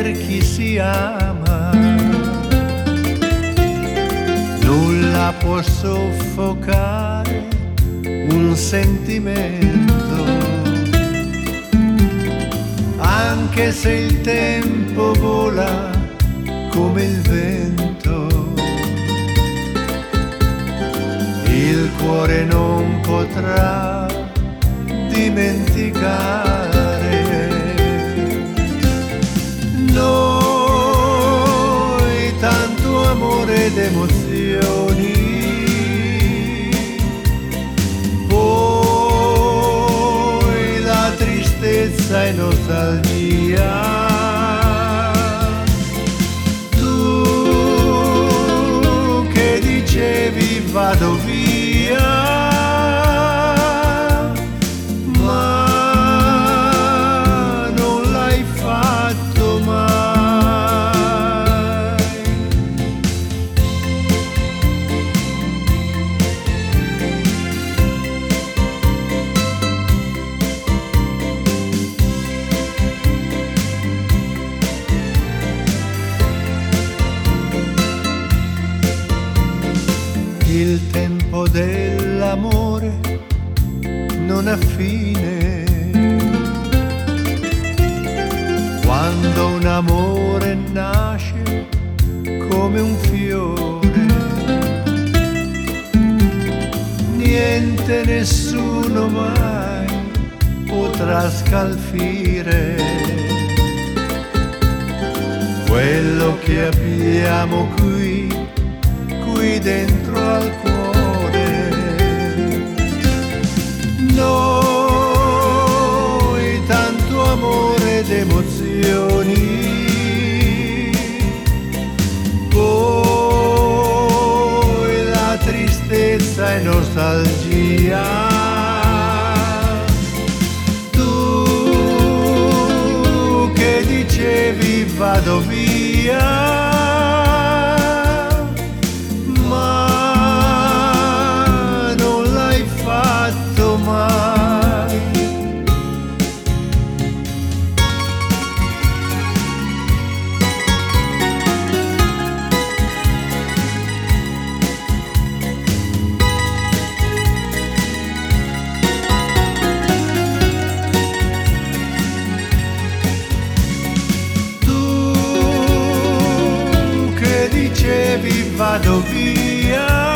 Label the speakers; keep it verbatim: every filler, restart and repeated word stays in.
Speaker 1: per chi si ama. Nulla può soffocare un sentimento, anche se il tempo vola come il vento. Il cuore non potrà dimenticare. Noi tanto amore ed emozioni, poi la tristezza e nostalgia. Tu che dicevi vado via, ma non l'hai fatto mai. Il tempo dell'amore non ha fine. Quando un amore nasce come un fiore, niente, nessuno mai potrà scalfire quello che abbiamo qui, qui dentro al cuore. Noi tanto amore ed emozioni, poi la tristezza e nostalgia. Tu che dicevi vado via, vado via.